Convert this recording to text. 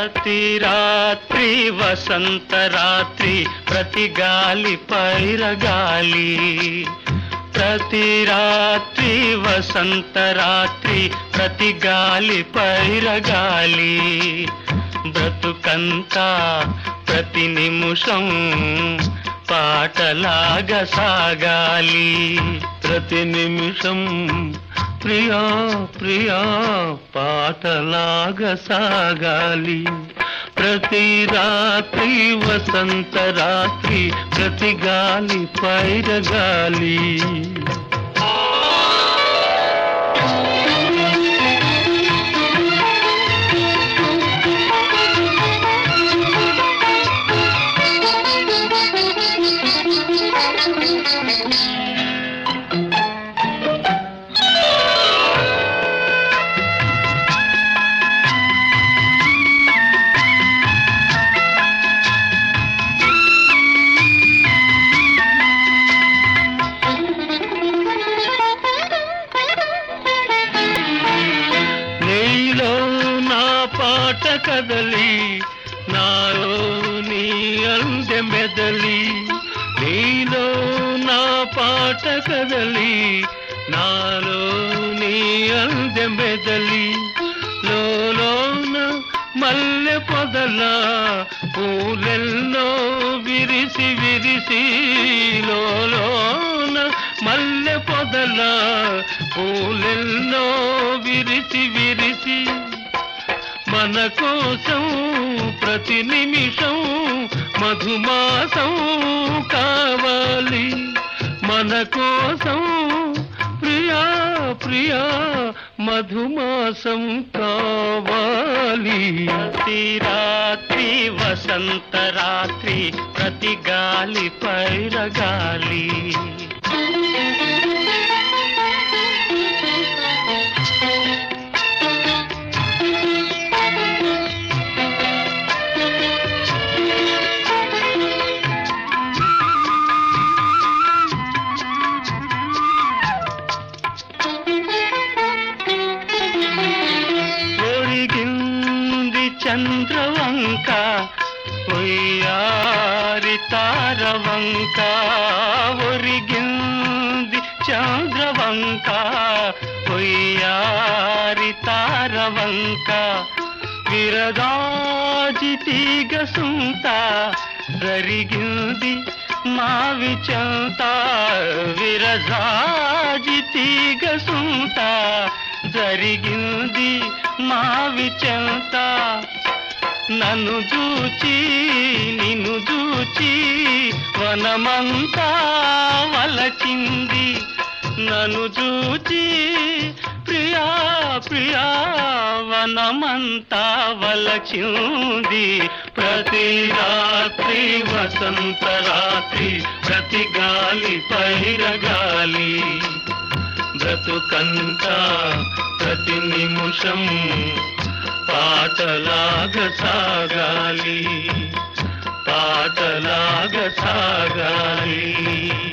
ప్రతి రాత్రి వసంత రాత్రి, ప్రతి గాలి పైరగాలి. ప్రతి రాత్రి వసంత రాత్రి, ప్రతి గాలి పైరగాలి. బ్రతుకంతా ప్రతి నిమిషం పాటలాగా సాగాలి. ప్రతి నిమిషం ప్రియా ప్రియా పాటలాగా సాగాలి. ప్రతి రాత్రి వసంత రాత్రి, ప్రతి గాలి పైరగాలి. పాట కదలి నాలో నీ అందె మెదలి. నీలో నా పాట కదలి నాలో నీ అందె మెదలి. లోలోన మల్లె పొదల పూలెల్లో విరిసి విరిసి. లోలోన మల్లె పొదల పూలెల్లో విరిసి విరిసి. మన కోసం ప్రతి నిమిషం మధుమాసం కావాలి. మన కోసం ప్రియా ప్రియా మధుమాసం కావాలి. ప్రతి రాత్రి వసంత రాత్రి, ప్రతి గాలి పైరగాలి. చంద్రవంక ఒయ్యారి తారవంక. ఒరిగింది చంద్రవంక ఒయ్యారి తారవంక. విరగాజి తీగ సుంత జరిగింది మావి చెంత. విరజాజి తీగ సుంత జరిగింది మావి చెంత. నన్ను చూచి నిన్ను చూచి వనమంతా వలచింది. నన్ను చూచి ప్రియా ప్రియా వనమంతా వలచింది. ప్రతి రాత్రి వసంత రాత్రి, ప్రతి గాలి పైరగాలి. బ్రతుకంతా ప్రతి నిమిషం పాటలాగా సాగాలి. పాటలాగా సాగాలి.